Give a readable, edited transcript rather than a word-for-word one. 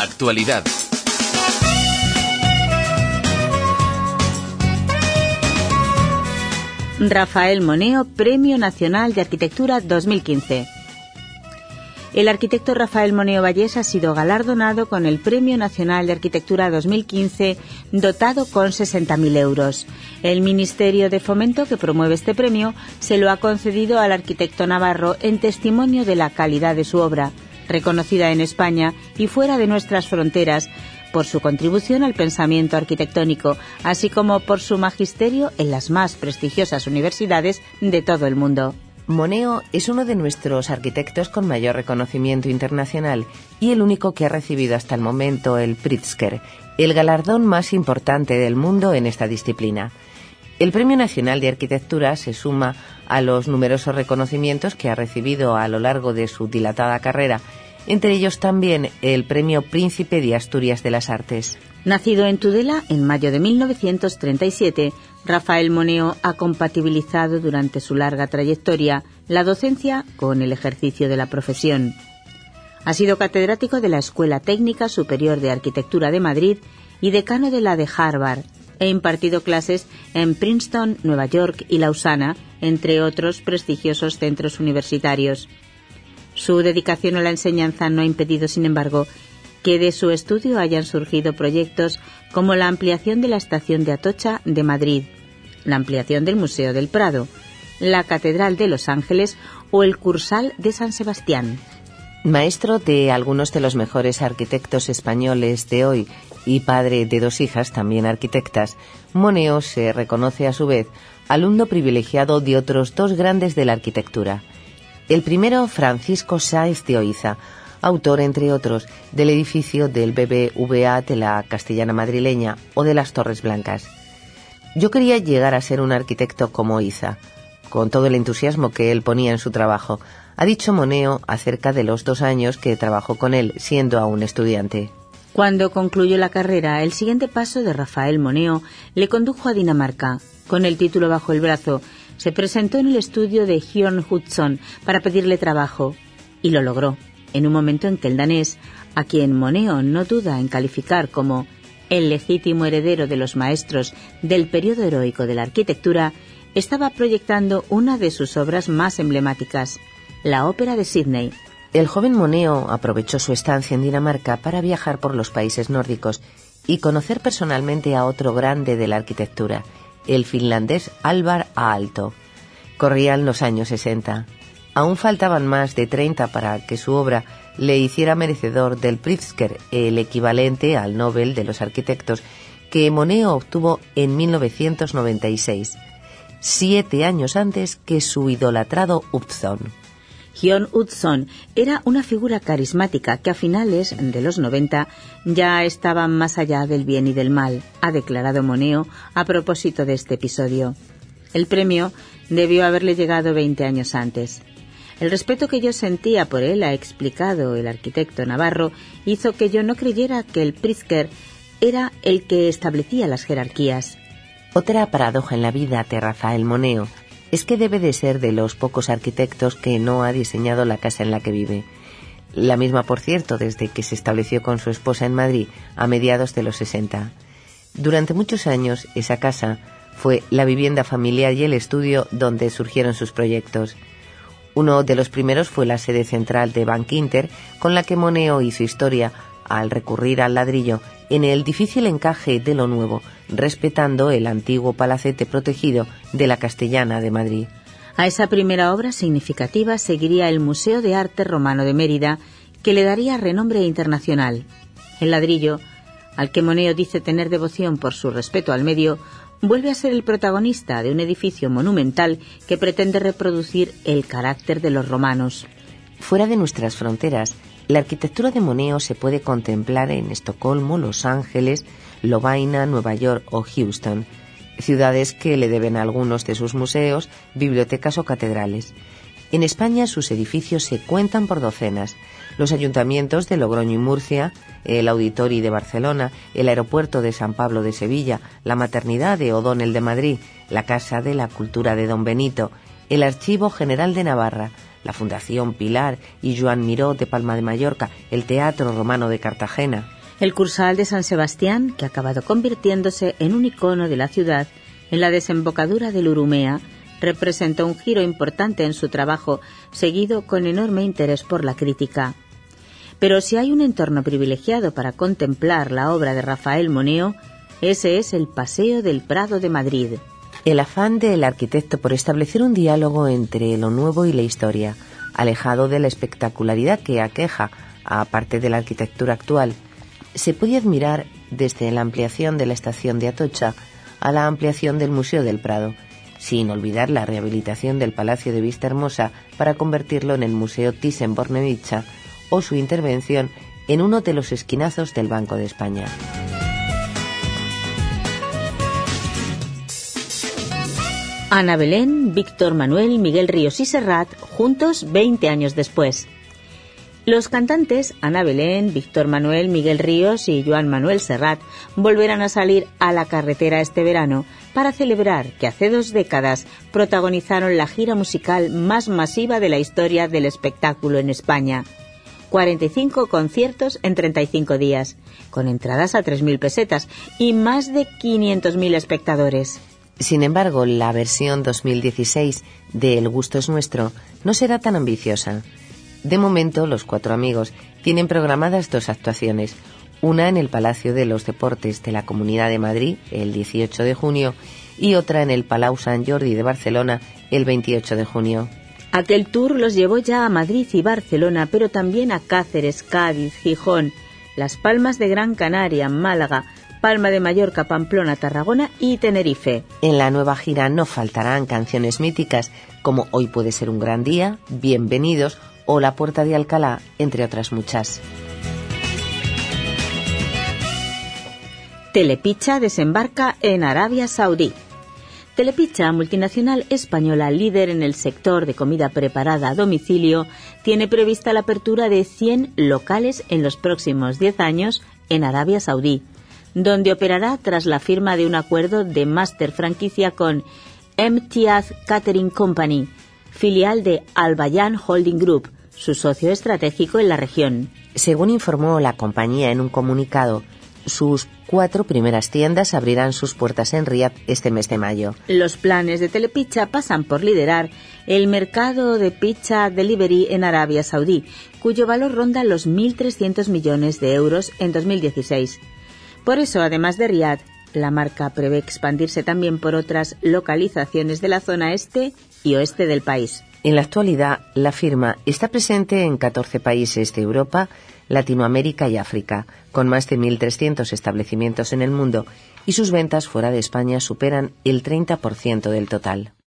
Actualidad. Rafael Moneo, Premio Nacional de Arquitectura 2015. El arquitecto Rafael Moneo Vallés ha sido galardonado con el Premio Nacional de Arquitectura 2015, dotado con 60.000 euros. El Ministerio de Fomento, que promueve este premio, se lo ha concedido al arquitecto navarro en testimonio de la calidad de su obra, reconocida en España y fuera de nuestras fronteras, por su contribución al pensamiento arquitectónico, así como por su magisterio en las más prestigiosas universidades de todo el mundo. Moneo es uno de nuestros arquitectos con mayor reconocimiento internacional y el único que ha recibido hasta el momento el Pritzker, el galardón más importante del mundo en esta disciplina. El Premio Nacional de Arquitectura se suma a los numerosos reconocimientos que ha recibido a lo largo de su dilatada carrera, entre ellos también el Premio Príncipe de Asturias de las Artes. Nacido en Tudela en mayo de 1937, Rafael Moneo ha compatibilizado durante su larga trayectoria la docencia con el ejercicio de la profesión. Ha sido catedrático de la Escuela Técnica Superior de Arquitectura de Madrid y decano de la de Harvard. Ha impartido clases en Princeton, Nueva York y Lausana, entre otros prestigiosos centros universitarios. Su dedicación a la enseñanza no ha impedido, sin embargo, que de su estudio hayan surgido proyectos como la ampliación de la estación de Atocha de Madrid, la ampliación del Museo del Prado, la Catedral de Los Ángeles o el Cursal de San Sebastián. Maestro de algunos de los mejores arquitectos españoles de hoy y padre de dos hijas, también arquitectas, Moneo se reconoce a su vez alumno privilegiado de otros dos grandes de la arquitectura. El primero, Francisco Sáez de Oiza, autor, entre otros, del edificio del BBVA de la Castellana madrileña o de las Torres Blancas. Yo quería llegar a ser un arquitecto como Oiza, con todo el entusiasmo que él ponía en su trabajo, ha dicho Moneo acerca de los 2 años que trabajó con él siendo aún estudiante. Cuando concluyó la carrera, el siguiente paso de Rafael Moneo le condujo a Dinamarca. Con el título bajo el brazo, se presentó en el estudio de Jørn Utzon para pedirle trabajo, y lo logró, en un momento en que el danés, a quien Moneo no duda en calificar como el legítimo heredero de los maestros del periodo heroico de la arquitectura, estaba proyectando una de sus obras más emblemáticas, la Ópera de Sídney. El joven Moneo aprovechó su estancia en Dinamarca para viajar por los países nórdicos y conocer personalmente a otro grande de la arquitectura, el finlandés Alvar Aalto. Corrían los años 60. Aún faltaban más de 30 para que su obra le hiciera merecedor del Pritzker, el equivalente al Nobel de los arquitectos, que Moneo obtuvo en 1996, 7 años antes que su idolatrado Utzon. Jørn Utzon era una figura carismática que a finales de los 90 ya estaba más allá del bien y del mal, ha declarado Moneo a propósito de este episodio. El premio debió haberle llegado 20 años antes. El respeto que yo sentía por él, ha explicado el arquitecto navarro, hizo que yo no creyera que el Pritzker era el que establecía las jerarquías. Otra paradoja en la vida de Rafael Moneo es que debe de ser de los pocos arquitectos que no ha diseñado la casa en la que vive. La misma, por cierto, desde que se estableció con su esposa en Madrid a mediados de los 60. Durante muchos años, esa casa fue la vivienda familiar y el estudio donde surgieron sus proyectos. Uno de los primeros fue la sede central de Bank Inter, con la que Moneo hizo historia al recurrir al ladrillo en el difícil encaje de lo nuevo, respetando el antiguo palacete protegido de la Castellana de Madrid. A esa primera obra significativa seguiría el Museo de Arte Romano de Mérida, que le daría renombre internacional. El ladrillo, al que Moneo dice tener devoción por su respeto al medio, vuelve a ser el protagonista de un edificio monumental que pretende reproducir el carácter de los romanos. Fuera de nuestras fronteras, la arquitectura de Moneo se puede contemplar en Estocolmo, Los Ángeles, Lovaina, Nueva York o Houston, ciudades que le deben a algunos de sus museos, bibliotecas o catedrales. En España sus edificios se cuentan por docenas. Los ayuntamientos de Logroño y Murcia, el Auditori de Barcelona, el Aeropuerto de San Pablo de Sevilla, la Maternidad de O'Donnell de Madrid, la Casa de la Cultura de Don Benito, el Archivo General de Navarra, la Fundación Pilar y Joan Miró de Palma de Mallorca, el Teatro Romano de Cartagena. El Cursal de San Sebastián, que ha acabado convirtiéndose en un icono de la ciudad, en la desembocadura del Urumea, representó un giro importante en su trabajo, seguido con enorme interés por la crítica. Pero si hay un entorno privilegiado para contemplar la obra de Rafael Moneo, ese es el Paseo del Prado de Madrid. El afán del arquitecto por establecer un diálogo entre lo nuevo y la historia, alejado de la espectacularidad que aqueja a parte de la arquitectura actual, se puede admirar desde la ampliación de la estación de Atocha a la ampliación del Museo del Prado, sin olvidar la rehabilitación del Palacio de Vista Hermosa para convertirlo en el Museo Thyssen-Bornemisza o su intervención en uno de los esquinazos del Banco de España. Ana Belén, Víctor Manuel, Miguel Ríos y Serrat, juntos 20 años después. Los cantantes Ana Belén, Víctor Manuel, Miguel Ríos y Joan Manuel Serrat volverán a salir a la carretera este verano para celebrar que hace 2 décadas protagonizaron la gira musical más masiva de la historia del espectáculo en España. 45 conciertos en 35 días, con entradas a 3.000 pesetas y más de 500.000 espectadores. Sin embargo, la versión 2016 de El gusto es nuestro no será tan ambiciosa. De momento, los 4 amigos tienen programadas 2 actuaciones, una en el Palacio de los Deportes de la Comunidad de Madrid el 18 de junio y otra en el Palau Sant Jordi de Barcelona el 28 de junio. Aquel tour los llevó ya a Madrid y Barcelona, pero también a Cáceres, Cádiz, Gijón, Las Palmas de Gran Canaria, Málaga, Palma de Mallorca, Pamplona, Tarragona y Tenerife. En la nueva gira no faltarán canciones míticas como Hoy puede ser un gran día, Bienvenidos o La Puerta de Alcalá, entre otras muchas. Telepizza desembarca en Arabia Saudí. Telepizza, multinacional española líder en el sector de comida preparada a domicilio, tiene prevista la apertura de 100 locales en los próximos 10 años en Arabia Saudí, donde operará tras la firma de un acuerdo de máster franquicia con Emtiaz Catering Company, filial de Al Bayan Holding Group, su socio estratégico en la región. Según informó la compañía en un comunicado, sus 4 primeras tiendas abrirán sus puertas en Riad este mes de mayo. Los planes de Telepizza pasan por liderar el mercado de pizza delivery en Arabia Saudí, cuyo valor ronda los 1.300 millones de euros en 2016. Por eso, además de Riad, la marca prevé expandirse también por otras localizaciones de la zona este y oeste del país. En la actualidad, la firma está presente en 14 países de Europa, Latinoamérica y África, con más de 1.300 establecimientos en el mundo, y sus ventas fuera de España superan el 30% del total.